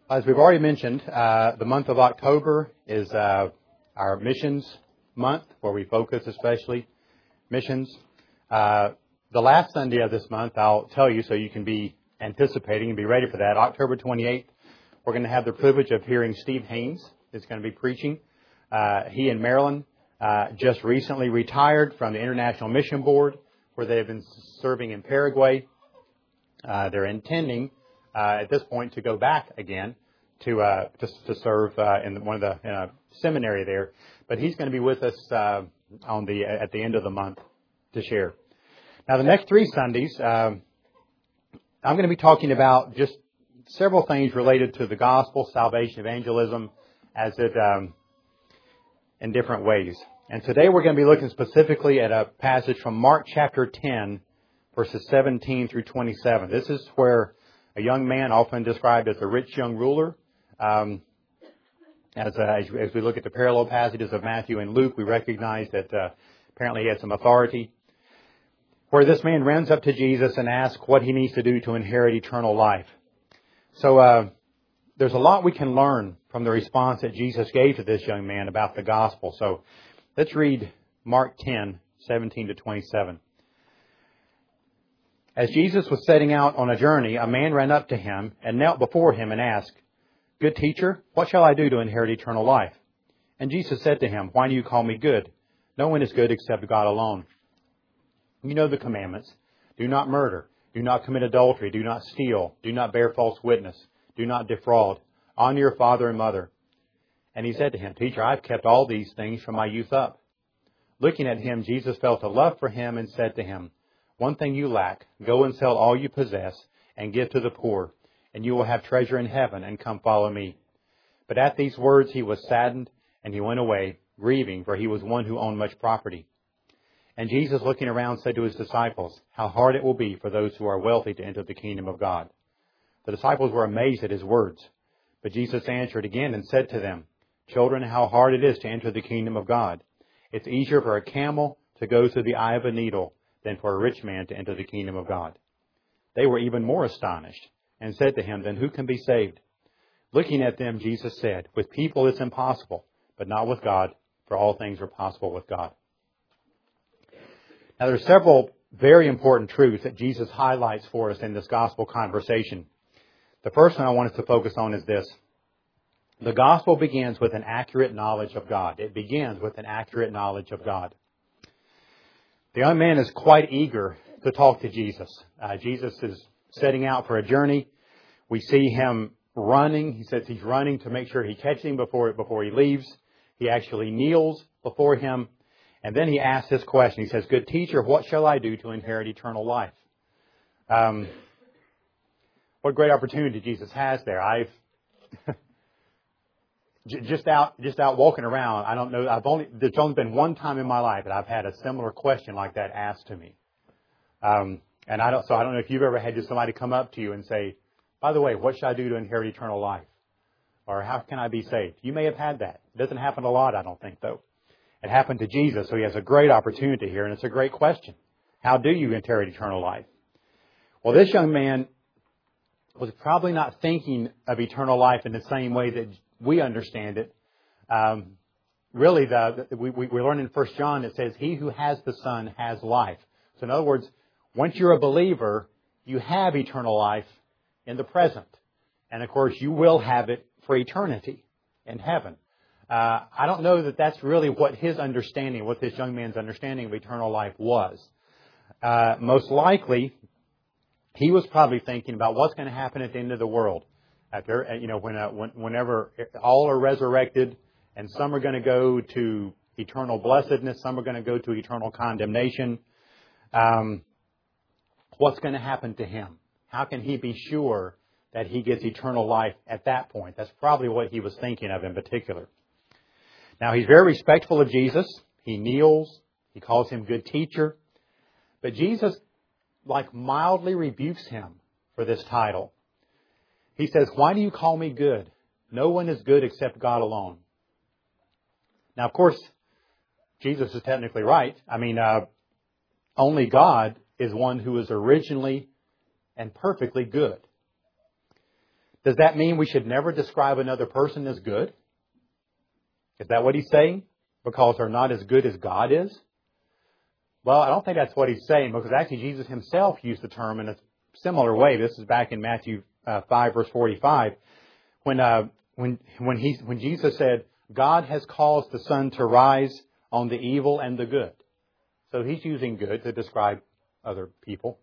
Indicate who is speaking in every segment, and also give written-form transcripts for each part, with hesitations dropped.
Speaker 1: As we've already mentioned, the month of October is our missions month, where we focus especially missions. The last Sunday of this month, I'll tell you so you can be anticipating and be ready for that. October 28th, we're going to have the privilege of hearing Steve Haynes is going to be preaching. He in Maryland just recently retired from the International Mission Board, where they have been serving in Paraguay. They're intending at this point to go back again to serve in a seminary there, but he's going to be with us at the end of the month to share. Now, the next 3 Sundays, I'm going to be talking about just several things related to the gospel, salvation, evangelism, as it in different ways. And today we're going to be looking specifically at a passage from Mark chapter 10, verses 17 through 27. This is where a young man, often described as a rich young ruler, as we look at the parallel passages of Matthew and Luke, we recognize that apparently he had some authority, where this man runs up to Jesus and asks what he needs to do to inherit eternal life. So there's a lot we can learn from the response that Jesus gave to this young man about the gospel. So let's read Mark 10, 17 to 27. As Jesus was setting out on a journey, a man ran up to him and knelt before him and asked, "Good teacher, what shall I do to inherit eternal life?" And Jesus said to him, "Why do you call me good? No one is good except God alone. You know the commandments. Do not murder. Do not commit adultery. Do not steal. Do not bear false witness. Do not defraud. Honor your father and mother." And he said to him, "Teacher, I've kept all these things from my youth up." Looking at him, Jesus felt a love for him and said to him, "One thing you lack. Go and sell all you possess and give to the poor, and you will have treasure in heaven, and come follow me." But at these words he was saddened, and he went away, grieving, for he was one who owned much property. And Jesus, looking around, said to his disciples, "How hard it will be for those who are wealthy to enter the kingdom of God." The disciples were amazed at his words. But Jesus answered again and said to them, "Children, how hard it is to enter the kingdom of God. It's easier for a camel to go through the eye of a needle than for a rich man to enter the kingdom of God." They were even more astonished and said to him, "Then who can be saved?" Looking at them, Jesus said, "With people it's impossible, but not with God, for all things are possible with God." Now, there are several very important truths that Jesus highlights for us in this gospel conversation. The first one I want us to focus on is this. The gospel begins with an accurate knowledge of God. It begins with an accurate knowledge of God. The young man is quite eager to talk to Jesus. Jesus is setting out for a journey. We see him running. He says he's running to make sure he catches him before he leaves. He actually kneels before him. And then he asks this question. He says, "Good teacher, what shall I do to inherit eternal life?" What great opportunity Jesus has there. I've just out walking around. I don't know. There's only been one time in my life that I've had a similar question like that asked to me. And I don't know if you've ever had just somebody come up to you and say, "By the way, what should I do to inherit eternal life?" Or, "How can I be saved?" You may have had that. It doesn't happen a lot, I don't think, though. It happened to Jesus, so he has a great opportunity here, and it's a great question. How do you inherit eternal life? Well, this young man was probably not thinking of eternal life in the same way that we understand it. Really, we learn in 1 John, it says, "He who has the Son has life." So in other words, once you're a believer, you have eternal life in the present. And of course, you will have it for eternity in heaven. I don't know that that's really what his understanding, what this young man's understanding of eternal life was. Most likely, he was probably thinking about what's going to happen at the end of the world. Whenever all are resurrected, and some are going to go to eternal blessedness, some are going to go to eternal condemnation. What's going to happen to him? How can he be sure that he gets eternal life at that point? That's probably what he was thinking of in particular. Now, he's very respectful of Jesus. He kneels. He calls him good teacher. But Jesus, mildly rebukes him for this title. He says, "Why do you call me good? No one is good except God alone." Now, of course, Jesus is technically right. Only God is one who is originally and perfectly good. Does that mean we should never describe another person as good? Is that what he's saying? Because they're not as good as God is? Well, I don't think that's what he's saying, because actually Jesus himself used the term in a similar way. This is back in Matthew 5, verse 45, when Jesus said, God has caused the sun to rise on the evil and the good. So he's using good to describe other people.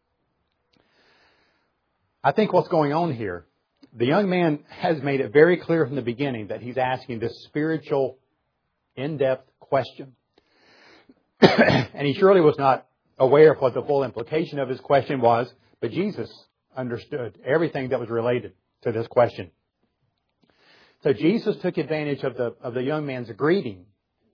Speaker 1: I think what's going on here, the young man has made it very clear from the beginning that he's asking this spiritual, in-depth question. And he surely was not aware of what the full implication of his question was, but Jesus understood everything that was related to this question. So Jesus took advantage of the young man's greeting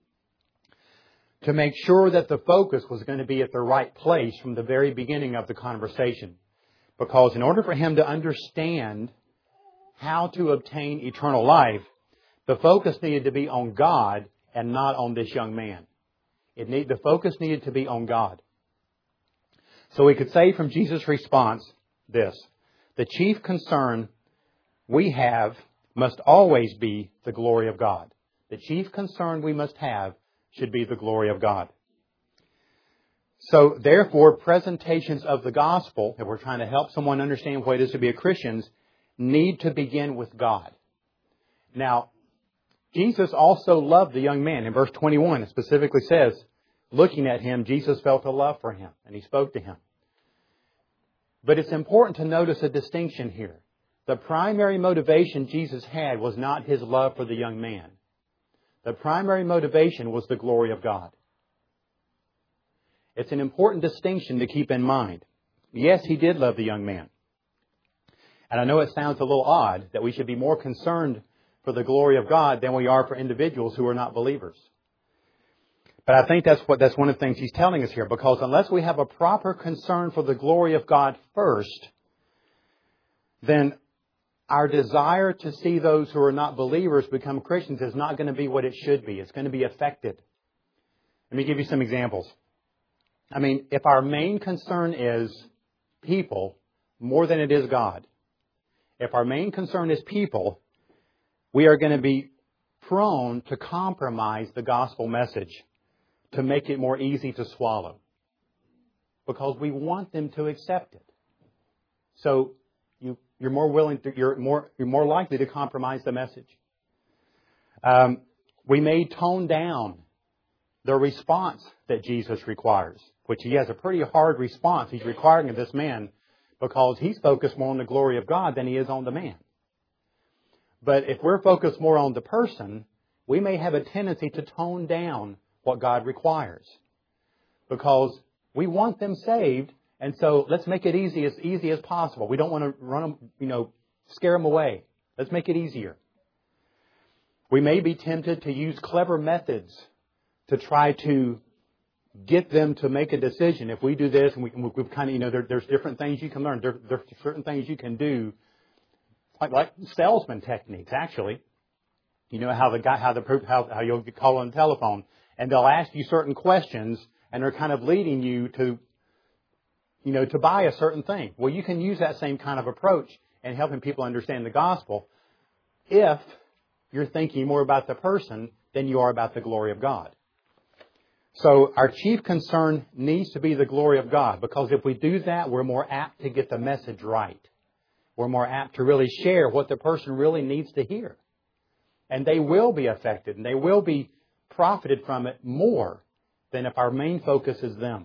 Speaker 1: to make sure that the focus was going to be at the right place from the very beginning of the conversation. Because in order for him to understand how to obtain eternal life, the focus needed to be on God and not on this young man. The focus needed to be on God. So we could say from Jesus' response this: the chief concern we have must always be the glory of God. The chief concern we must have should be the glory of God. So therefore, presentations of the gospel, if we're trying to help someone understand what it is to be a Christian, need to begin with God. Now, Jesus also loved the young man. In verse 21, it specifically says, looking at him, Jesus felt a love for him, and he spoke to him. But it's important to notice a distinction here. The primary motivation Jesus had was not his love for the young man. The primary motivation was the glory of God. It's an important distinction to keep in mind. Yes, he did love the young man. And I know it sounds a little odd that we should be more concerned for the glory of God than we are for individuals who are not believers. But I think that's one of the things he's telling us here, because unless we have a proper concern for the glory of God first, then our desire to see those who are not believers become Christians is not going to be what it should be. It's going to be affected. Let me give you some examples. I mean, if our main concern is people more than it is God, if our main concern is people, we are going to be prone to compromise the gospel message to make it more easy to swallow, because we want them to accept it. So you're more likely to compromise the message. We may tone down the response that Jesus requires, which he has a pretty hard response he's requiring of this man, because he's focused more on the glory of God than he is on the man. But if we're focused more on the person, we may have a tendency to tone down what God requires, because we want them saved, and so let's make it easy as possible. We don't want to run them, scare them away. Let's make it easier. We may be tempted to use clever methods to try to get them to make a decision. If we do this, and we've kind of, there's different things you can learn. There's certain things you can do, like salesman techniques, actually. You know how you'll call on the telephone, and they'll ask you certain questions, and they're kind of leading you to buy a certain thing. Well, you can use that same kind of approach in helping people understand the gospel if you're thinking more about the person than you are about the glory of God. So our chief concern needs to be the glory of God, because if we do that, we're more apt to get the message right. We're more apt to really share what the person really needs to hear. And they will be affected, and they will be profited from it more than if our main focus is them.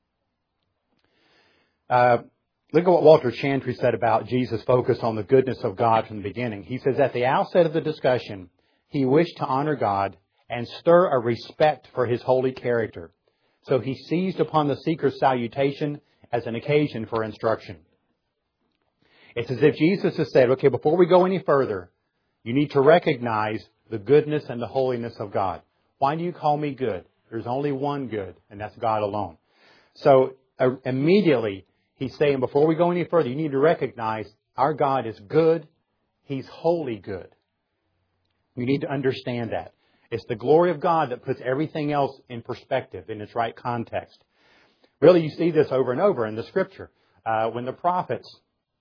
Speaker 1: Look at what Walter Chantry said about Jesus' focus on the goodness of God from the beginning. He says, at the outset of the discussion, he wished to honor God and stir a respect for his holy character. So he seized upon the seeker's salutation as an occasion for instruction. It's as if Jesus has said, okay, before we go any further, you need to recognize the goodness and the holiness of God. Why do you call me good? There's only one good, and that's God alone. So immediately, he's saying, before we go any further, you need to recognize our God is good. He's wholly good. You need to understand that. It's the glory of God that puts everything else in perspective, in its right context. Really, you see this over and over in the Scripture. When the prophets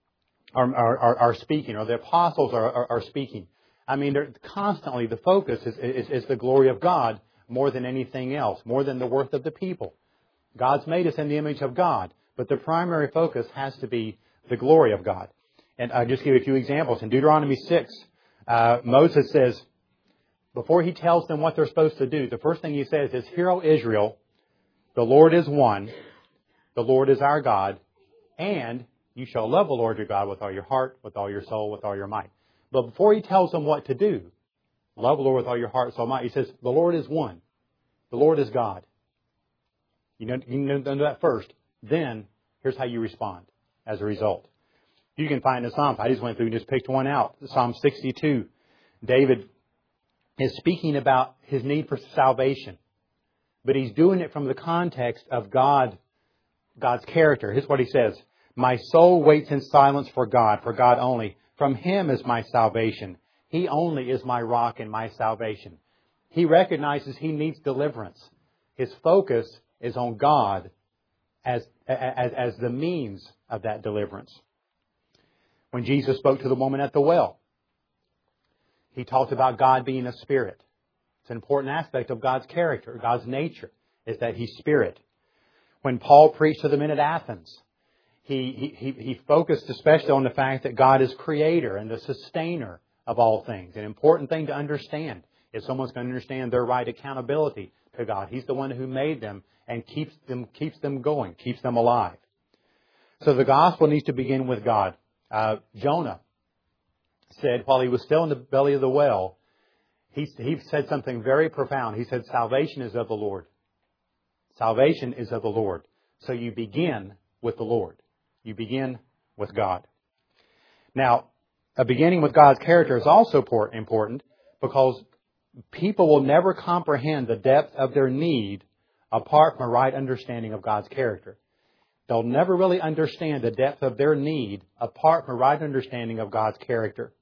Speaker 1: are speaking, or the apostles are speaking. I mean, they're constantly, the focus is the glory of God more than anything else, more than the worth of the people. God's made us in the image of God, but the primary focus has to be the glory of God. And I'll just give you a few examples. In Deuteronomy 6, Moses says, before he tells them what they're supposed to do, the first thing he says is, "Hear, O Israel, the Lord is one, the Lord is our God, and you shall love the Lord your God with all your heart, with all your soul, with all your might." But before he tells them what to do, love the Lord with all your heart, soul, might, he says, the Lord is one. The Lord is God. You know that first. Then, here's how you respond as a result. You can find the Psalms. I just went through and just picked one out. Psalm 62. David is speaking about his need for salvation. But he's doing it from the context of God's character. Here's what he says. "My soul waits in silence for God only. From Him is my salvation. He only is my rock and my salvation." He recognizes he needs deliverance. His focus is on God as the means of that deliverance. When Jesus spoke to the woman at the well, He talked about God being a spirit. It's an important aspect of God's character, God's nature, is that He's spirit. When Paul preached to the men at Athens, he focused especially on the fact that God is creator and the sustainer of all things. An important thing to understand if someone's going to understand their right accountability to God. He's the one who made them and keeps them going, keeps them alive. So the gospel needs to begin with God. Jonah said, while he was still in the belly of the well, he said something very profound. He said, "Salvation is of the Lord." Salvation is of the Lord. So you begin with the Lord. You begin with God. Now, a beginning with God's character is also important because people will never comprehend the depth of their need apart from a right understanding of God's character. They'll never really understand the depth of their need apart from a right understanding of God's character.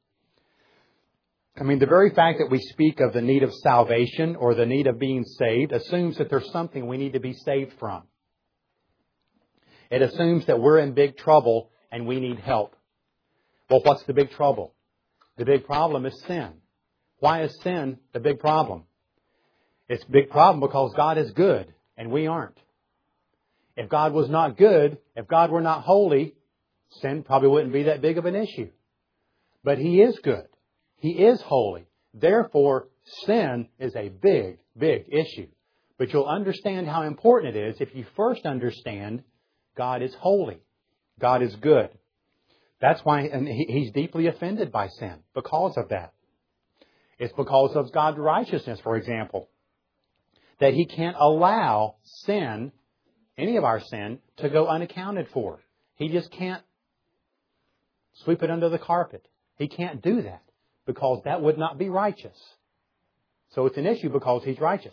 Speaker 1: I mean, the very fact that we speak of the need of salvation or the need of being saved assumes that there's something we need to be saved from. It assumes that we're in big trouble and we need help. Well, what's the big trouble? The big problem is sin. Why is sin the big problem? It's a big problem because God is good and we aren't. If God was not good, if God were not holy, sin probably wouldn't be that big of an issue. But He is good. He is holy. Therefore, sin is a big, big issue. But you'll understand how important it is if you first understand God is holy. God is good. That's why and He's deeply offended by sin because of that. It's because of God's righteousness, for example, that He can't allow sin, any of our sin, to go unaccounted for. He just can't sweep it under the carpet. He can't do that because that would not be righteous. So it's an issue because He's righteous.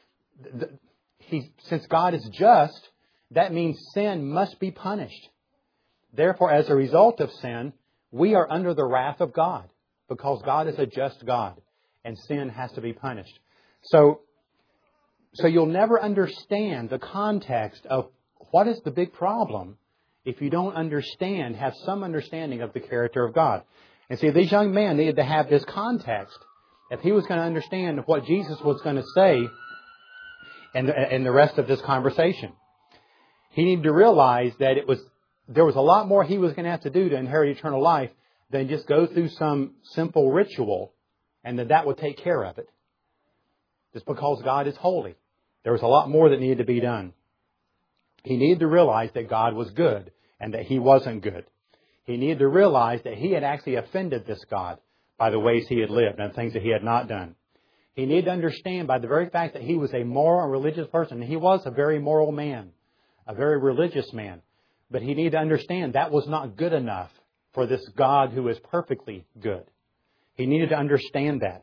Speaker 1: Since God is just, that means sin must be punished. Therefore, as a result of sin, we are under the wrath of God because God is a just God and sin has to be punished. So you'll never understand the context of what is the big problem if you don't have some understanding of the character of God. And see, these young men needed to have this context if he was going to understand what Jesus was going to say in the rest of this conversation. He needed to realize that there was a lot more he was going to have to do to inherit eternal life than just go through some simple ritual and that would take care of it. Just because God is holy. There was a lot more that needed to be done. He needed to realize that God was good and that He wasn't good. He needed to realize that he had actually offended this God by the ways he had lived and things that he had not done. He needed to understand by the very fact that he was a moral and religious person. He was a very moral man, a very religious man. But he needed to understand that was not good enough for this God who is perfectly good. He needed to understand that.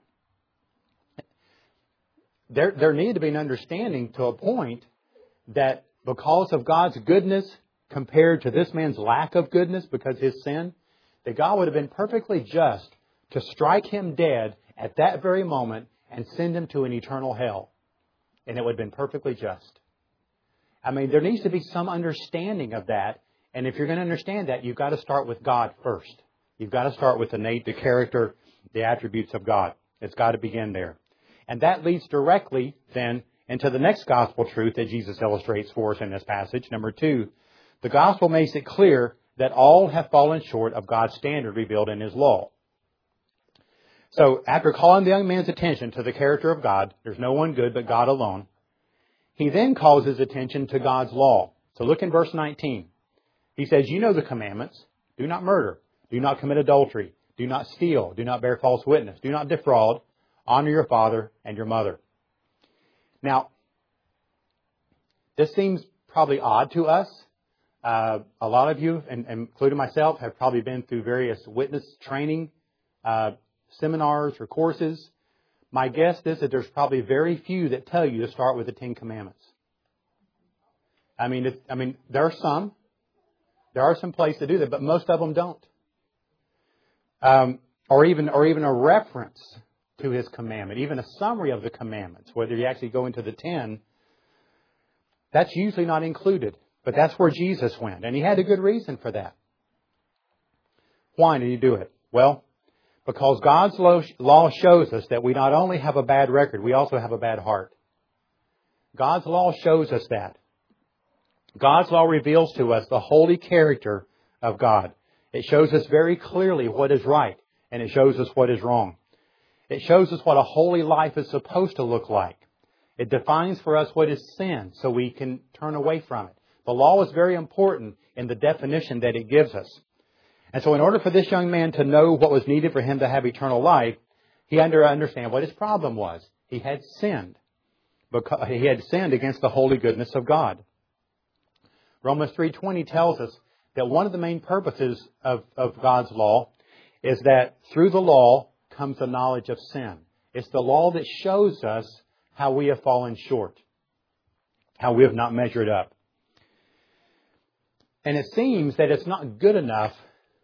Speaker 1: There needed to be an understanding to a point that because of God's goodness compared to this man's lack of goodness because of his sin, that God would have been perfectly just to strike him dead at that very moment and send him to an eternal hell. And it would have been perfectly just. I mean, there needs to be some understanding of that And if you're going to understand that, you've got to start with God first. You've got to start with the character, the attributes of God. It's got to begin there. And that leads directly then into the next gospel truth that Jesus illustrates for us in this passage. Number 2, the gospel makes it clear that all have fallen short of God's standard revealed in His law. So after calling the young man's attention to the character of God, there's no one good but God alone, he then calls his attention to God's law. So look in verse 19. He says, you know the commandments. Do not murder. Do not commit adultery. Do not steal. Do not bear false witness. Do not defraud. Honor your father and your mother. Now, this seems probably odd to us. A lot of you, and including myself, have probably been through various witness training seminars or courses. My guess is that there's probably very few that tell you to start with the 10 Commandments. I mean, there are some. There are some places to do that, but most of them don't. Or even a reference to His commandment, even a summary of the commandments, whether you actually go into the 10, that's usually not included. But that's where Jesus went, and He had a good reason for that. Why did He do it? Well, because God's law shows us that we not only have a bad record, we also have a bad heart. God's law shows us that. God's law reveals to us the holy character of God. It shows us very clearly what is right, and it shows us what is wrong. It shows us what a holy life is supposed to look like. It defines for us what is sin, so we can turn away from it. The law is very important in the definition that it gives us. And so in order for this young man to know what was needed for him to have eternal life, he had to understand what his problem was. He had sinned. Because he had sinned against the holy goodness of God. Romans 3:20 tells us that one of the main purposes of God's law is that through the law comes the knowledge of sin. It's the law that shows us how we have fallen short, how we have not measured up. And it seems that it's not good enough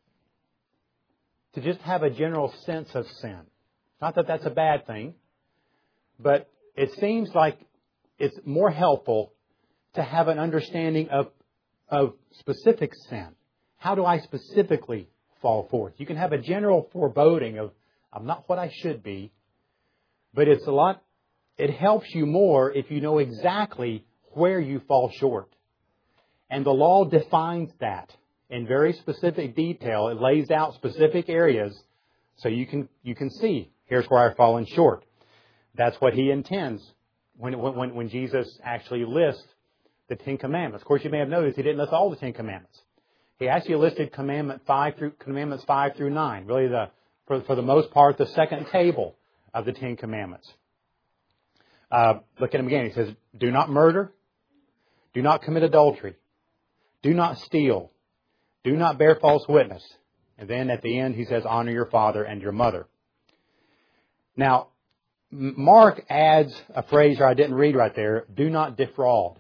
Speaker 1: to just have a general sense of sin. Not that that's a bad thing, but it seems like it's more helpful to have an understanding of specific sin. How do I specifically fall forth? You can have a general foreboding of, I'm not what I should be, but it helps you more if you know exactly where you fall short. And the law defines that in very specific detail. It lays out specific areas so you can see, here's where I've fallen short. That's what He intends when Jesus actually lists the 10 Commandments. Of course, you may have noticed He didn't list all the 10 Commandments. He actually listed Commandments 5 through 9. Really, for the most part, the second table of the 10 Commandments. Look at him again. He says, do not murder. Do not commit adultery. Do not steal. Do not bear false witness. And then at the end, he says, honor your father and your mother. Now, Mark adds a phrase I didn't read right there. Do not defraud.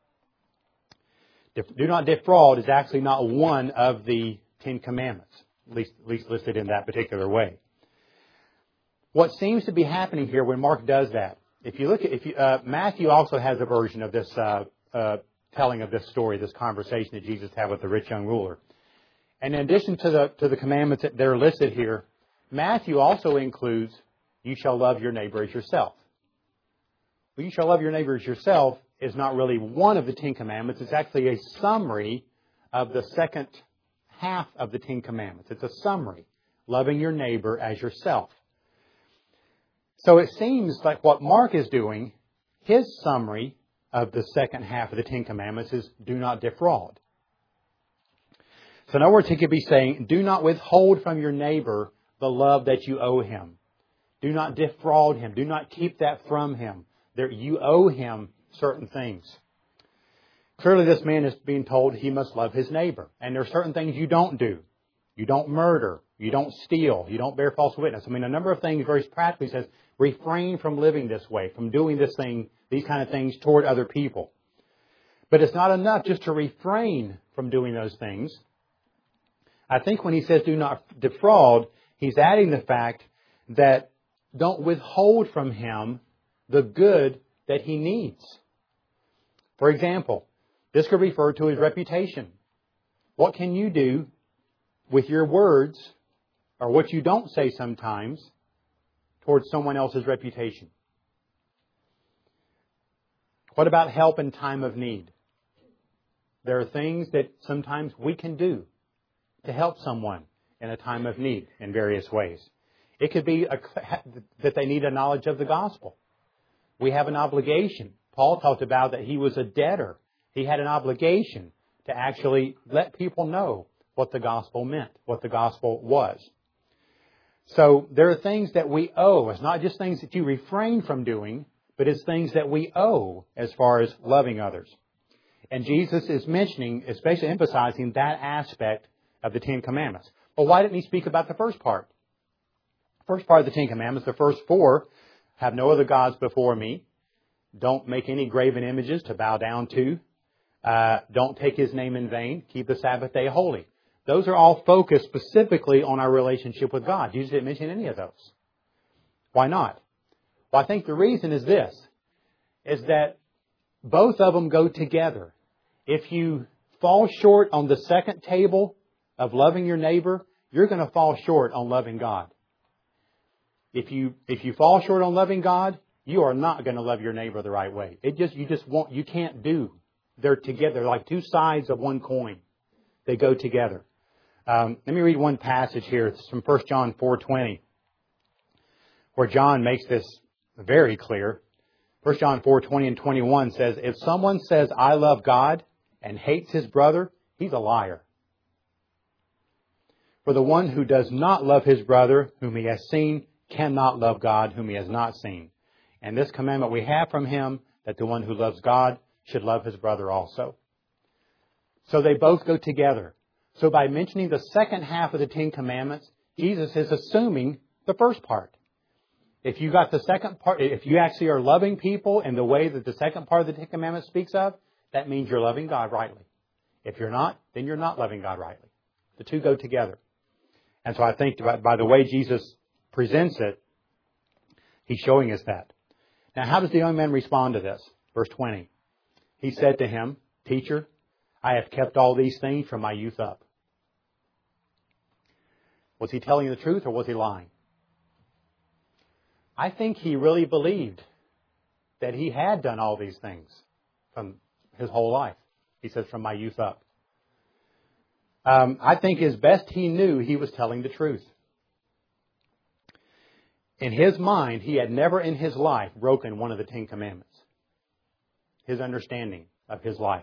Speaker 1: Do not defraud is actually not one of the 10 Commandments, at least listed in that particular way. What seems to be happening here when Mark does that, Matthew also has a version of this telling of this story, this conversation that Jesus had with the rich young ruler. And in addition to the commandments that are listed here, Matthew also includes, you shall love your neighbor as yourself. Well, you shall love your neighbor as yourself is not really one of the 10 Commandments. It's actually a summary of the second half of the 10 Commandments. It's a summary, loving your neighbor as yourself. So it seems like what Mark is doing, his summary of the second half of the 10 Commandments is do not defraud. So in other words, he could be saying, do not withhold from your neighbor the love that you owe him. Do not defraud him. Do not keep that from him. You owe him certain things. Clearly this man is being told he must love his neighbor. And there are certain things you don't do. You don't murder. You don't steal. You don't bear false witness. A number of things very practically says, refrain from living this way, from doing these kind of things toward other people. But it's not enough just to refrain from doing those things. I think when he says do not defraud, he's adding the fact that don't withhold from him the good that he needs. For example, this could refer to his reputation. What can you do with your words, or what you don't say sometimes, towards someone else's reputation? What about help in time of need? There are things that sometimes we can do to help someone in a time of need in various ways. It could be that they need a knowledge of the gospel. We have an obligation. Paul talked about that he was a debtor. He had an obligation to actually let people know what the gospel meant, what the gospel was. So there are things that we owe. It's not just things that you refrain from doing, but it's things that we owe as far as loving others. And Jesus is mentioning, especially emphasizing that aspect of the Ten Commandments. Well, why didn't he speak about the first part? First part of the Ten Commandments, the first four, have no other gods before me. Don't make any graven images to bow down to. Don't take His name in vain. Keep the Sabbath day holy. Those are all focused specifically on our relationship with God. Jesus didn't mention any of those. Why not? Well, I think the reason is this, is that both of them go together. If you fall short on the second table of loving your neighbor, you're going to fall short on loving God. If you fall short on loving God, you are not going to love your neighbor the right way. You can't do. They're together, like two sides of one coin. They go together. Let me read one passage here. It's from 1 John 4:20, where John makes this very clear. 1 John 4:20 and 21 says, if someone says, I love God, and hates his brother, he's a liar. For the one who does not love his brother, whom he has seen, cannot love God, whom he has not seen. And this commandment we have from Him, that the one who loves God should love his brother also. So they both go together. So by mentioning the second half of the Ten Commandments, Jesus is assuming the first part. If you got the second part, if you actually are loving people in the way that the second part of the Ten Commandments speaks of, that means you're loving God rightly. If you're not, then you're not loving God rightly. The two go together. And so I think by the way Jesus presents it, He's showing us that. Now, how does the young man respond to this? Verse 20. He said to him, Teacher, I have kept all these things from my youth up. Was he telling the truth or was he lying? I think he really believed that he had done all these things from his whole life. He says, from my youth up. I think as best he knew, he was telling the truth. In his mind, he had never in his life broken one of the Ten Commandments. His understanding of his life.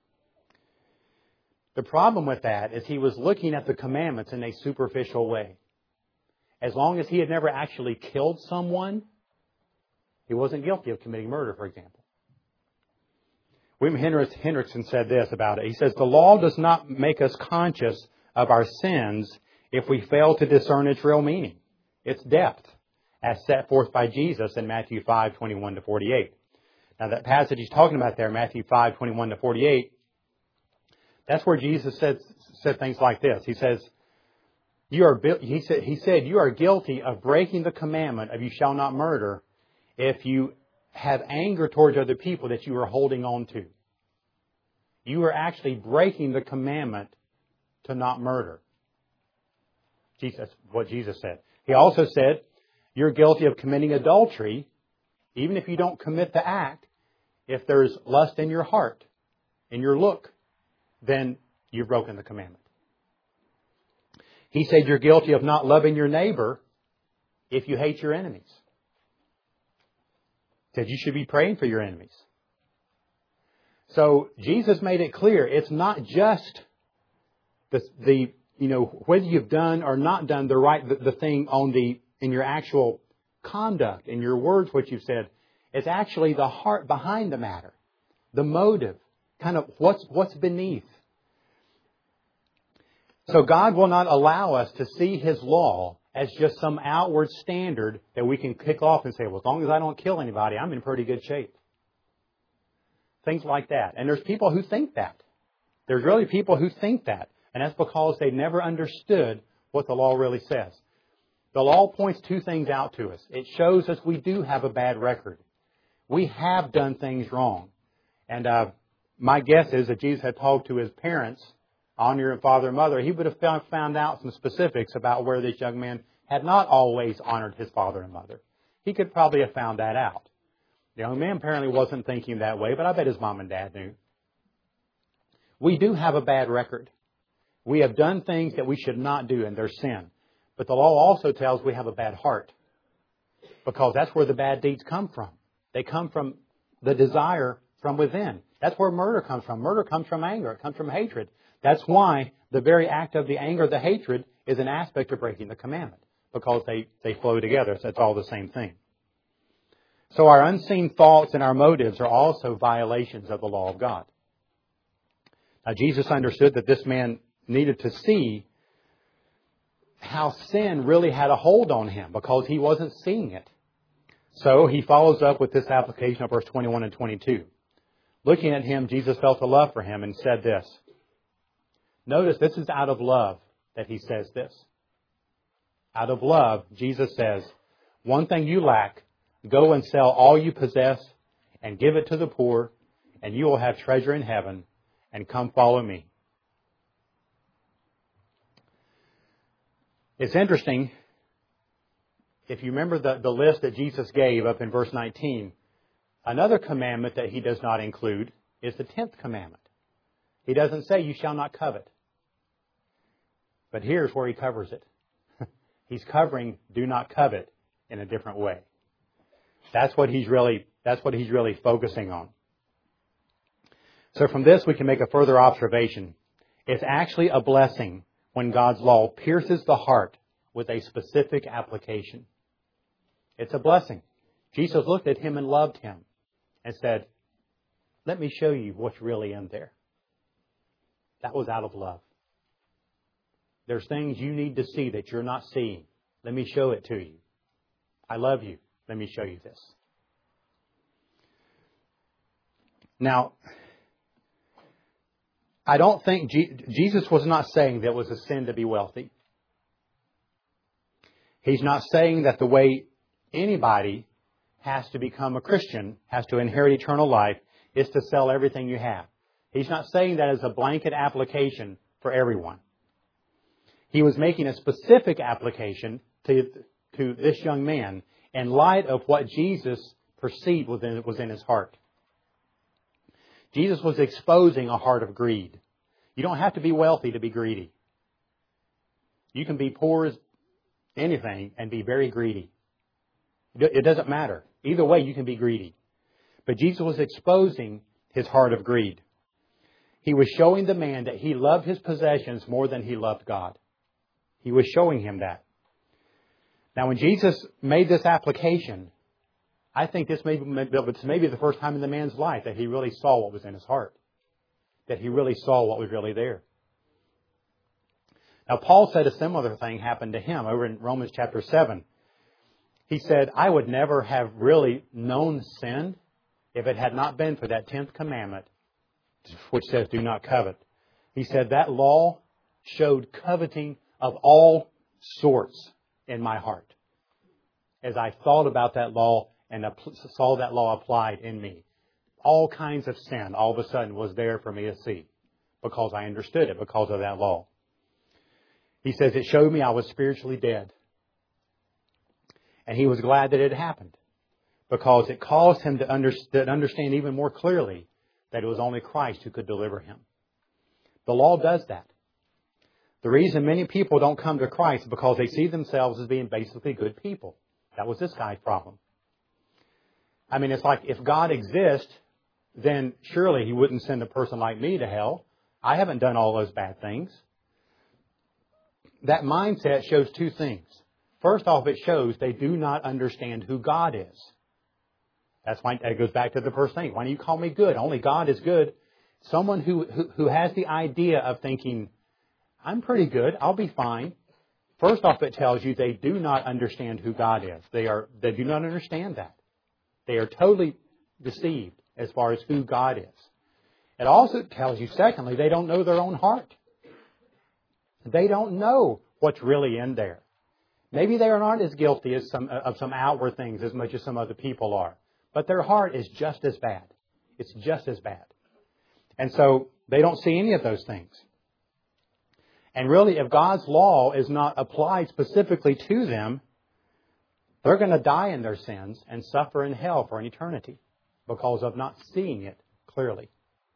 Speaker 1: The problem with that is he was looking at the commandments in a superficial way. As long as he had never actually killed someone, he wasn't guilty of committing murder, for example. William Hendrickson said this about it. He says, the law does not make us conscious of our sins if we fail to discern its real meaning, its depth, as set forth by Jesus in Matthew 5:21-48. Now that passage he's talking about there, Matthew 5:21-48, that's where Jesus said things like this. He says, he said, you are guilty of breaking the commandment of you shall not murder if you have anger towards other people that you are holding on to. You are actually breaking the commandment to not murder. What Jesus said. He also said, you're guilty of committing adultery, even if you don't commit the act. If there's lust in your heart, in your look, then you've broken the commandment. He said you're guilty of not loving your neighbor if you hate your enemies. He said you should be praying for your enemies. So Jesus made it clear it's not just whether you've done or not done the thing in your actual conduct, in your words, what you've said. It's actually the heart behind the matter, the motive, kind of what's beneath. So God will not allow us to see His law as just some outward standard that we can kick off and say, well, as long as I don't kill anybody, I'm in pretty good shape. Things like that. And there's people who think that. There's really people who think that. And that's because they never understood what the law really says. The law points two things out to us. It shows us we do have a bad record. We have done things wrong. And my guess is that Jesus had talked to His parents honor your father and mother, he would have found out some specifics about where this young man had not always honored his father and mother. He could probably have found that out. The young man apparently wasn't thinking that way, but I bet his mom and dad knew. We do have a bad record. We have done things that we should not do, and they're sin. But the law also tells we have a bad heart, because that's where the bad deeds come from. They come from the desire from within. That's where murder comes from. Murder comes from anger. It comes from hatred. That's why the very act of the anger, the hatred, is an aspect of breaking the commandment, because they flow together. So it's all the same thing. So our unseen thoughts and our motives are also violations of the law of God. Now, Jesus understood that this man needed to see how sin really had a hold on him, because he wasn't seeing it. So he follows up with this application of verse 21 and 22. Looking at him, Jesus felt a love for him and said this. Notice this is out of love that he says this. Out of love, Jesus says, one thing you lack, go and sell all you possess and give it to the poor, and you will have treasure in heaven, and come follow me. It's interesting, if you remember the list that Jesus gave up in verse 19, another commandment that he does not include is the 10th commandment. He doesn't say, you shall not covet. But here's where he covers it. He's covering do not covet in a different way. That's what he's really focusing on. So from this we can make a further observation. It's actually a blessing when God's law pierces the heart with a specific application. It's a blessing. Jesus looked at him and loved him and said, let me show you what's really in there. That was out of love. There's things you need to see that you're not seeing. Let me show it to you. I love you. Let me show you this. Now, I don't think Jesus was not saying that it was a sin to be wealthy. He's not saying that the way anybody has to become a Christian, has to inherit eternal life, is to sell everything you have. He's not saying that as a blanket application for everyone. He was making a specific application to this young man in light of what Jesus perceived was in his heart. Jesus was exposing a heart of greed. You don't have to be wealthy to be greedy. You can be poor as anything and be very greedy. It doesn't matter. Either way, you can be greedy. But Jesus was exposing his heart of greed. He was showing the man that he loved his possessions more than he loved God. He was showing him that. Now, when Jesus made this application, I think this may be the first time in the man's life that he really saw what was in his heart. That he really saw what was really there. Now, Paul said a similar thing happened to him over in Romans chapter 7. He said, I would never have really known sin if it had not been for that 10th commandment, which says, do not covet. He said, that law showed coveting of all sorts in my heart. As I thought about that law and saw that law applied in me, all kinds of sin all of a sudden was there for me to see because I understood it because of that law. He says it showed me I was spiritually dead. And he was glad that it happened because it caused him to understand even more clearly that it was only Christ who could deliver him. The law does that. The reason many people don't come to Christ is because they see themselves as being basically good people. That was this guy's problem. I mean, it's like if God exists, then surely He wouldn't send a person like me to hell. I haven't done all those bad things. That mindset shows two things. First off, it shows they do not understand who God is. That's why it goes back to the first thing. Why do you call me good? Only God is good. Someone who has the idea of thinking, I'm pretty good, I'll be fine. First off, it tells you they do not understand who God is. They do not understand that. They are totally deceived as far as who God is. It also tells you, secondly, they don't know their own heart. They don't know what's really in there. Maybe they are not as guilty of some outward things as much as some other people are. But their heart is just as bad. It's just as bad. And so they don't see any of those things. And really, if God's law is not applied specifically to them, they're going to die in their sins and suffer in hell for an eternity because of not seeing it clearly.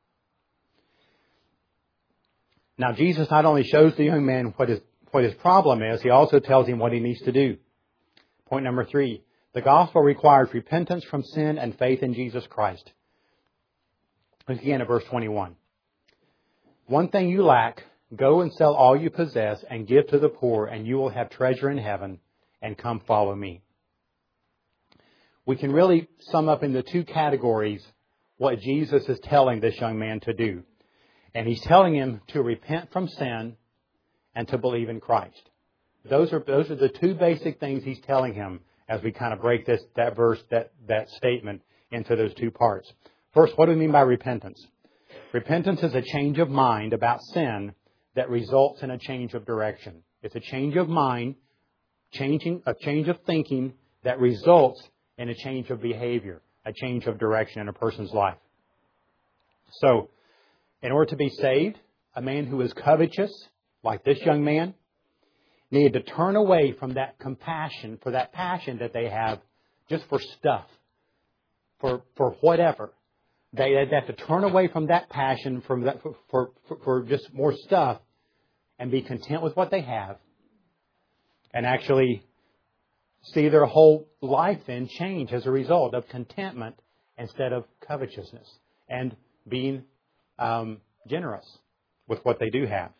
Speaker 1: Now, Jesus not only shows the young man what his problem is, He also tells him what he needs to do. Point number 3, the gospel requires repentance from sin and faith in Jesus Christ. Look again at verse 21. One thing you lack, go and sell all you possess and give to the poor, and you will have treasure in heaven, and come follow me. We can really sum up into 2 categories what Jesus is telling this young man to do. And He's telling him to repent from sin and to believe in Christ. Those are the 2 basic things He's telling him as we kind of break that statement into those 2 parts. First, what do we mean by repentance? Repentance is a change of mind about sin that results in a change of direction. It's a change of mind, a change of thinking that results in a change of behavior, a change of direction in a person's life. So, in order to be saved, a man who is covetous, like this young man, needed to turn away from that compassion, for that passion that they have just for stuff, for whatever. They have to turn away from that passion for just more stuff and be content with what they have and actually see their whole life then change as a result of contentment instead of covetousness and being generous with what they do have.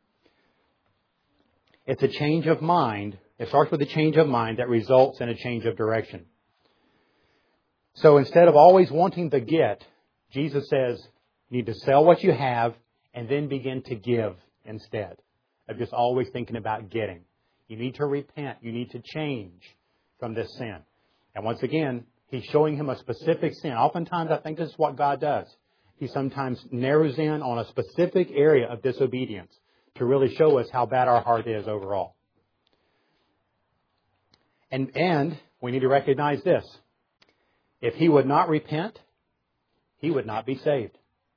Speaker 1: It's a change of mind. It starts with a change of mind that results in a change of direction. So instead of always wanting to get, Jesus says you need to sell what you have and then begin to give instead of just always thinking about getting. You need to repent. You need to change from this sin. And once again, He's showing him a specific sin. Oftentimes, I think this is what God does. He sometimes narrows in on a specific area of disobedience to really show us how bad our heart is overall. And we need to recognize this. If he would not repent, he would not be saved.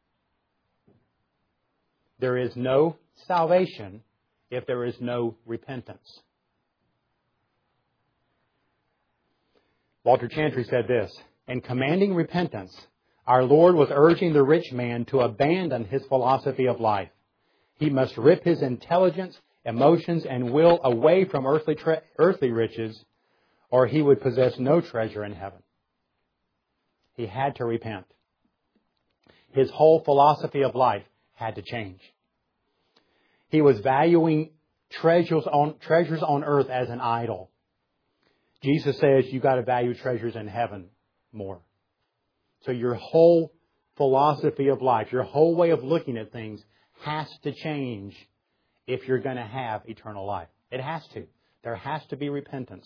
Speaker 1: There is no salvation if there is no repentance. Walter Chantry said this, in commanding repentance, our Lord was urging the rich man to abandon his philosophy of life. He must rip his intelligence, emotions, and will away from earthly riches, or he would possess no treasure in heaven. He had to repent. His whole philosophy of life had to change. He was valuing treasures on earth as an idol. Jesus says you've got to value treasures in heaven more. So your whole philosophy of life, your whole way of looking at things has to change if you're going to have eternal life. It has to. There has to be repentance.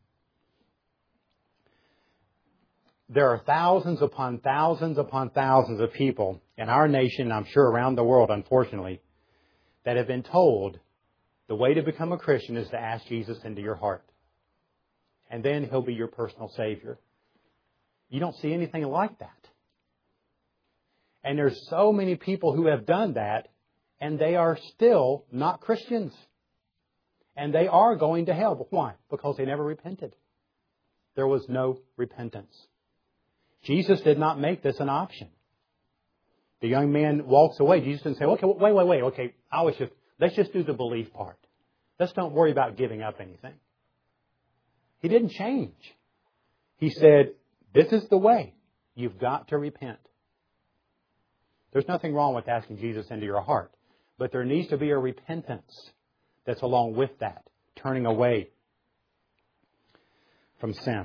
Speaker 1: There are thousands upon thousands upon thousands of people in our nation, I'm sure around the world, unfortunately, that have been told the way to become a Christian is to ask Jesus into your heart. And then He'll be your personal Savior. You don't see anything like that. And there's so many people who have done that, and they are still not Christians. And they are going to hell. But why? Because they never repented. There was no repentance. Jesus did not make this an option. The young man walks away. Jesus didn't say, okay, wait. Okay, let's just do the belief part. Let's don't worry about giving up anything. He didn't change. He said, this is the way. You've got to repent. There's nothing wrong with asking Jesus into your heart. But there needs to be a repentance that's along with that. Turning away from sin.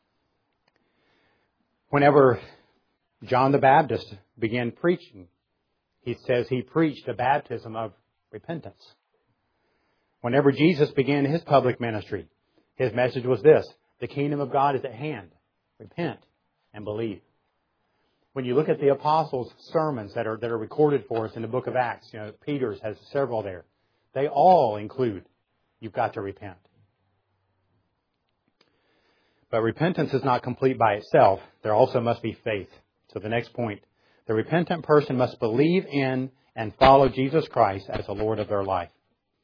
Speaker 1: Whenever John the Baptist began preaching, he says he preached a baptism of repentance. Whenever Jesus began His public ministry, His message was this: the kingdom of God is at hand. Repent and believe. When you look at the apostles' sermons that are recorded for us in the book of Acts, Peter's has several there. They all include, you've got to repent. But repentance is not complete by itself. There also must be faith. So the next point, the repentant person must believe in and follow Jesus Christ as the Lord of their life.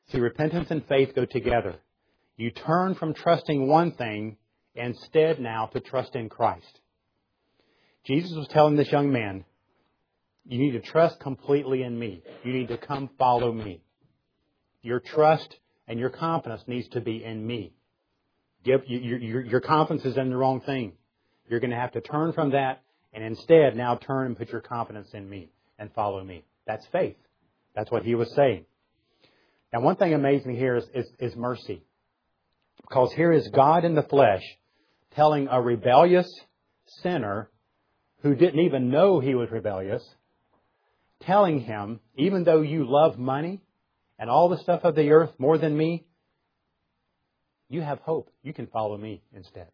Speaker 1: See, repentance and faith go together. You turn from trusting one thing instead now to trust in Christ. Jesus was telling this young man, you need to trust completely in me. You need to come follow me. Your trust and your confidence needs to be in me. Your confidence is in the wrong thing. You're going to have to turn from that and instead now turn and put your confidence in me and follow me. That's faith. That's what he was saying. Now, one thing amazing me here is mercy. Because here is God in the flesh telling a rebellious sinner who didn't even know he was rebellious, telling him, even though you love money and all the stuff of the earth more than me, you have hope. You can follow me instead.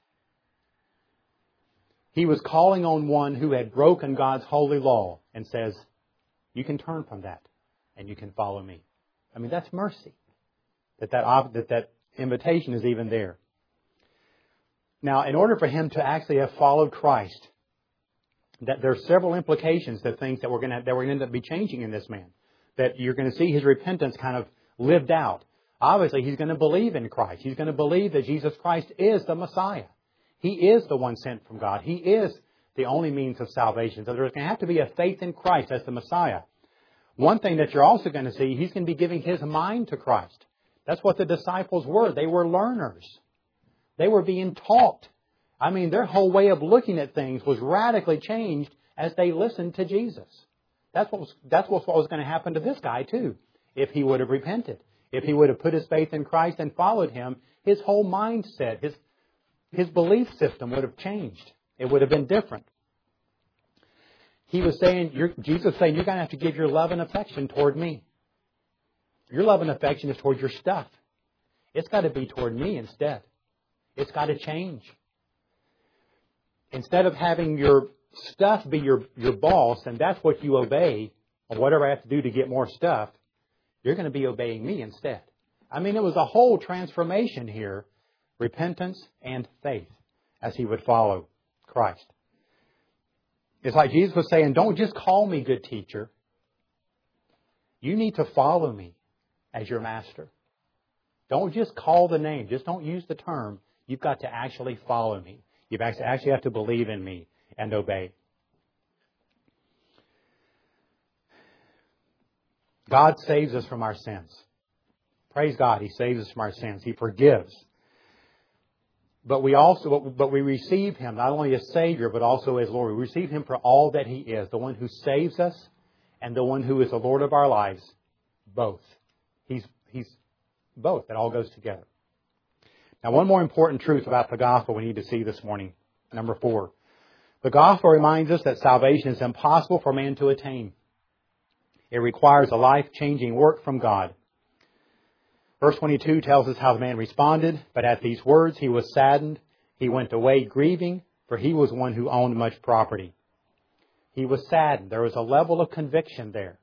Speaker 1: He was calling on one who had broken God's holy law and says, you can turn from that and you can follow me. I mean, that's mercy. That invitation is even there. Now, in order for him to actually have followed Christ, that there are several implications, that things that we're going to end up be changing in this man. That you're going to see his repentance kind of lived out. Obviously, he's going to believe in Christ. He's going to believe that Jesus Christ is the Messiah. He is the one sent from God. He is the only means of salvation. So there's going to have to be a faith in Christ as the Messiah. One thing that you're also going to see, he's going to be giving his mind to Christ. That's what the disciples were. They were learners. They were being taught. I mean, their whole way of looking at things was radically changed as they listened to Jesus. That's what was going to happen to this guy too, if he would have repented. If he would have put his faith in Christ and followed him, his whole mindset, his belief system would have changed. It would have been different. He was saying, Jesus was saying, you're going to have to give your love and affection toward me. Your love and affection is toward your stuff. It's got to be toward me instead. It's got to change. Instead of having your stuff be your boss and that's what you obey, or whatever I have to do to get more stuff, you're going to be obeying me instead. I mean, it was a whole transformation here, repentance and faith, as he would follow Christ. It's like Jesus was saying, don't just call me good teacher. You need to follow me as your master. Don't just call the name. Just don't use the term. You've got to actually follow me. You actually have to believe in me and obey. God saves us from our sins. Praise God, He saves us from our sins. He forgives. But we receive Him not only as Savior, but also as Lord. We receive Him for all that He is, the one who saves us and the one who is the Lord of our lives. Both. He's both. It all goes together. Now, one more important truth about the gospel we need to see this morning. Number 4. The gospel reminds us that salvation is impossible for man to attain. It requires a life-changing work from God. Verse 22 tells us how the man responded, but at these words he was saddened. He went away grieving, for he was one who owned much property. He was saddened. There was a level of conviction there.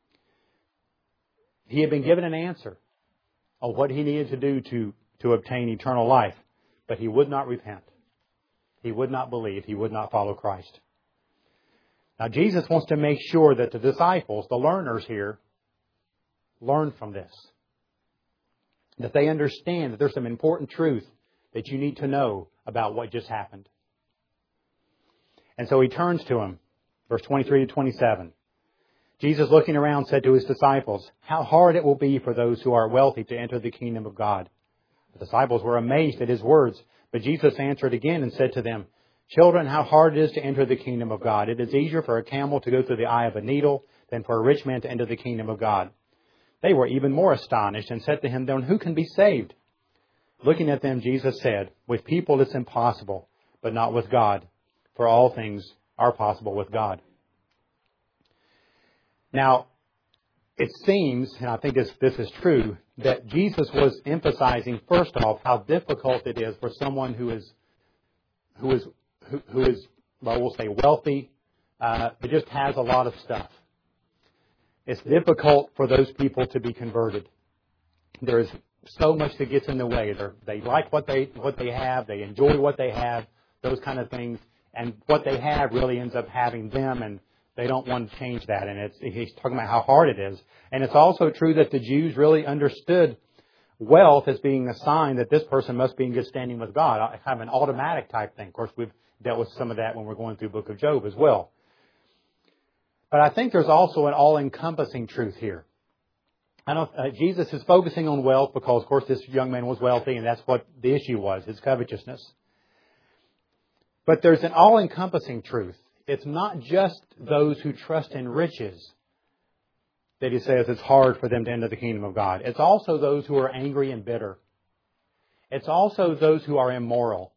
Speaker 1: He had been given an answer of what he needed to do to obtain eternal life, but he would not repent. He would not believe. He would not follow Christ. Now, Jesus wants to make sure that the disciples, the learners here, learn from this. That they understand that there's some important truth that you need to know about what just happened. And so he turns to him, verse 23 to 27. Jesus, looking around, said to his disciples, "How hard it will be for those who are wealthy to enter the kingdom of God." The disciples were amazed at his words, but Jesus answered again and said to them, "Children, how hard it is to enter the kingdom of God. It is easier for a camel to go through the eye of a needle than for a rich man to enter the kingdom of God." They were even more astonished and said to him, "Then who can be saved?" Looking at them, Jesus said, "With people it's impossible, but not with God, for all things are possible with God." Now, it seems, and I think this is true, that Jesus was emphasizing, first off, how difficult it is for someone who is, well, we'll say wealthy, but just has a lot of stuff. It's difficult for those people to be converted. There is so much that gets in the way. They like what they have. They enjoy what they have, those kind of things. And what they have really ends up having them, and They don't want to change that. And he's talking about how hard it is. And it's also true that the Jews really understood wealth as being a sign that this person must be in good standing with God. Kind of an automatic type thing. Of course, we've dealt with some of that when we're going through the book of Job as well. But I think there's also an all-encompassing truth here. Jesus is focusing on wealth because, of course, this young man was wealthy, and that's what the issue was, his covetousness. But there's an all-encompassing truth. It's not just those who trust in riches that he says it's hard for them to enter the kingdom of God. It's also those who are angry and bitter. It's also those who are immoral.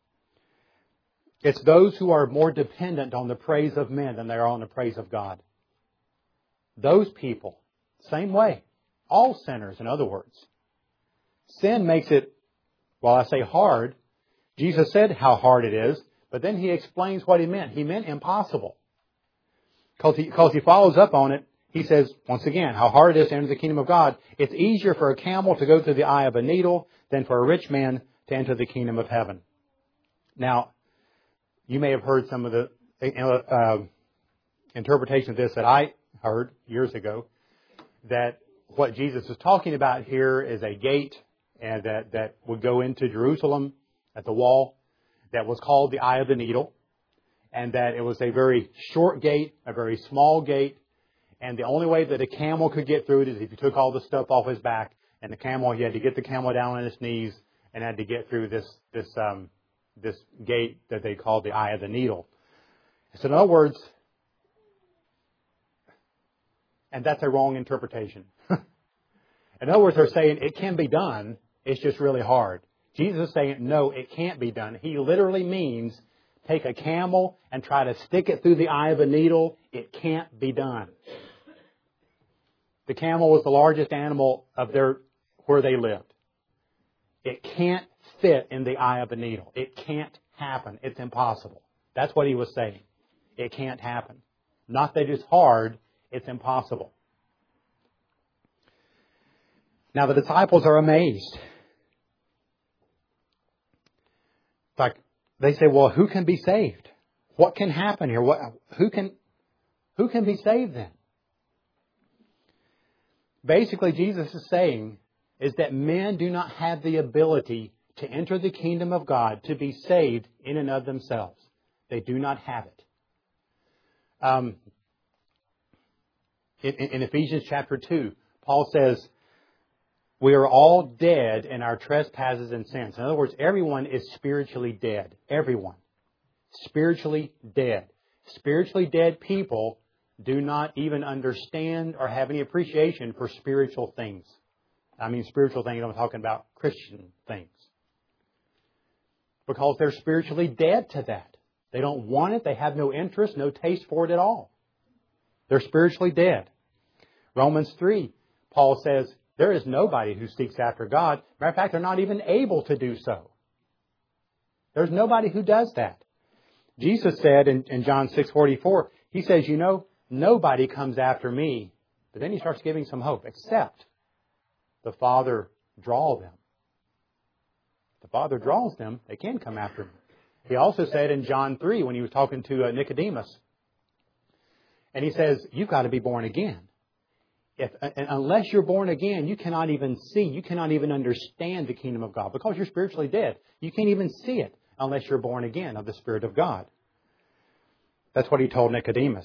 Speaker 1: It's those who are more dependent on the praise of men than they are on the praise of God. Those people, same way. All sinners, in other words. Sin makes it, well, I say hard. Jesus said how hard it is, but then he explains what he meant. He meant impossible. Because he follows up on it. He says, once again, how hard it is to enter the kingdom of God. It's easier for a camel to go through the eye of a needle than for a rich man to enter the kingdom of heaven. Now, you may have heard some of the interpretation of this that I heard years ago, that what Jesus is talking about here is a gate and that would go into Jerusalem at the wall that was called the eye of the needle, and that it was a very short gate, a very small gate, and the only way that a camel could get through it is if you took all the stuff off his back, and the camel, you had to get the camel down on his knees and had to get through this gate that they called the eye of the needle. So in other words, and that's a wrong interpretation. In other words, they're saying it can be done, it's just really hard. Jesus is saying, no, it can't be done. He literally means take a camel and try to stick it through the eye of a needle. It can't be done. The camel was the largest animal of where they lived. It can't fit in the eye of a needle. It can't happen. It's impossible. That's what he was saying. It can't happen. Not that it's hard, it's impossible. Now the disciples are amazed. Like they say, well, who can be saved? What can happen here? Who can be saved then? Basically, Jesus is saying is that men do not have the ability to enter the kingdom of God, to be saved in and of themselves. They do not have it. In Ephesians chapter 2, Paul says, we are all dead in our trespasses and sins. In other words, everyone is spiritually dead. Everyone. Spiritually dead. Spiritually dead people do not even understand or have any appreciation for spiritual things. I mean spiritual things, I'm talking about Christian things. Because they're spiritually dead to that. They don't want it. They have no interest, no taste for it at all. They're spiritually dead. Romans 3, Paul says, there is nobody who seeks after God. Matter of fact, they're not even able to do so. There's nobody who does that. Jesus said in John 6:44, He says, nobody comes after me. But then He starts giving some hope, except the Father draw them. If the Father draws them, they can come after Him. He also said in John 3, when He was talking to Nicodemus, and He says, you've got to be born again. Unless you're born again, you cannot even see, you cannot even understand the kingdom of God because you're spiritually dead. You can't even see it unless you're born again of the Spirit of God. That's what He told Nicodemus.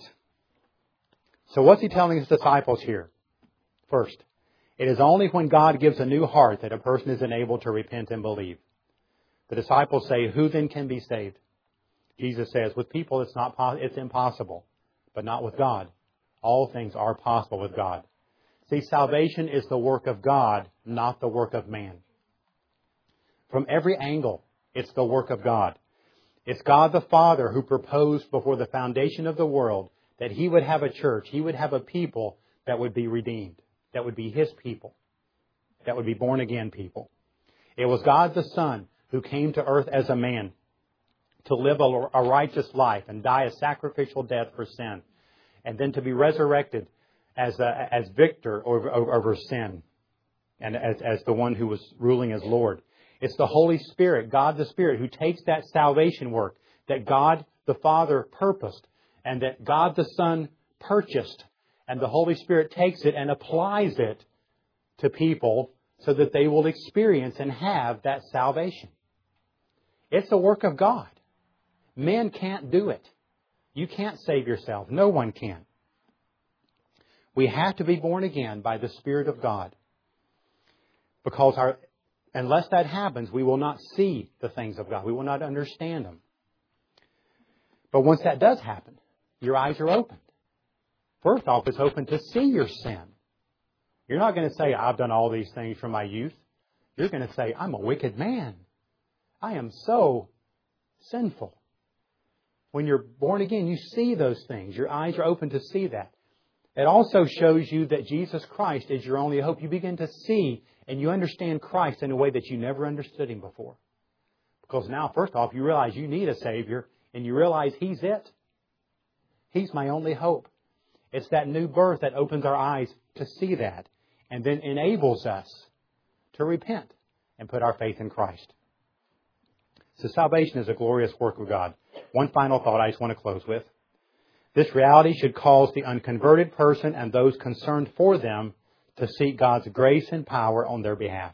Speaker 1: So what's He telling His disciples here? First, it is only when God gives a new heart that a person is enabled to repent and believe. The disciples say, who then can be saved? Jesus says, with people it's impossible, but not with God. All things are possible with God. See, salvation is the work of God, not the work of man. From every angle, it's the work of God. It's God the Father who proposed before the foundation of the world that He would have a church, He would have a people that would be redeemed, that would be His people, that would be born again people. It was God the Son who came to earth as a man to live a righteous life and die a sacrificial death for sin, and then to be resurrected as victor over sin and as the one who was ruling as Lord. It's the Holy Spirit, God the Spirit, who takes that salvation work that God the Father purposed and that God the Son purchased, and the Holy Spirit takes it and applies it to people so that they will experience and have that salvation. It's a work of God. Men can't do it. You can't save yourself. No one can. We have to be born again by the Spirit of God. Because unless that happens, we will not see the things of God. We will not understand them. But once that does happen, your eyes are opened. First off, it's open to see your sin. You're not going to say, I've done all these things from my youth. You're going to say, I'm a wicked man. I am so sinful. When you're born again, you see those things. Your eyes are open to see that. It also shows you that Jesus Christ is your only hope. You begin to see and you understand Christ in a way that you never understood Him before. Because now, first off, you realize you need a Savior and you realize He's it. He's my only hope. It's that new birth that opens our eyes to see that and then enables us to repent and put our faith in Christ. So salvation is a glorious work of God. One final thought I just want to close with. This reality should cause the unconverted person and those concerned for them to seek God's grace and power on their behalf.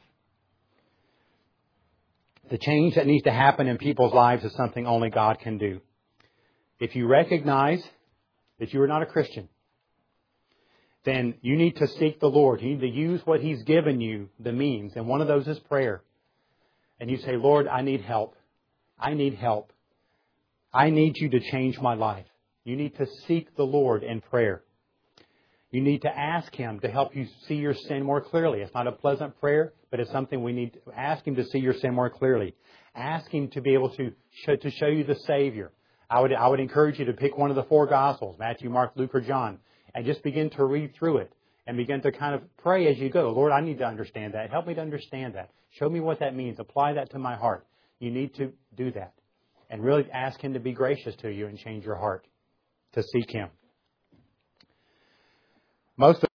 Speaker 1: The change that needs to happen in people's lives is something only God can do. If you recognize that you are not a Christian, then you need to seek the Lord. You need to use what He's given you, the means. And one of those is prayer. And you say, Lord, I need help. I need help. I need you to change my life. You need to seek the Lord in prayer. You need to ask Him to help you see your sin more clearly. It's not a pleasant prayer, but it's something we need to ask Him to see your sin more clearly. Ask Him to be able to show you the Savior. I would encourage you to pick one of the 4 Gospels, Matthew, Mark, Luke, or John, and just begin to read through it and begin to kind of pray as you go. Lord, I need to understand that. Help me to understand that. Show me what that means. Apply that to my heart. You need to do that and really ask Him to be gracious to you and change your heart to seek Him. Most